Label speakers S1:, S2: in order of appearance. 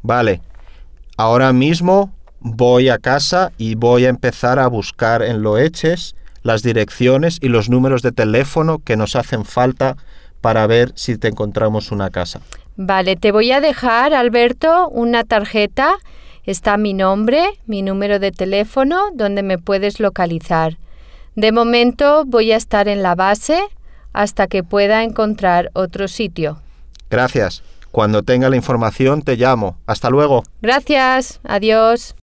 S1: Vale. Ahora mismo voy a casa y voy a empezar a buscar en Loeches las direcciones y los números de teléfono que nos hacen falta para ver si te encontramos una casa.
S2: Vale, te voy a dejar, Alberto, una tarjeta. Está mi nombre, mi número de teléfono, donde me puedes localizar. De momento voy a estar en la base hasta que pueda encontrar otro sitio.
S1: Gracias. Cuando tenga la información te llamo. Hasta luego.
S2: Gracias. Adiós.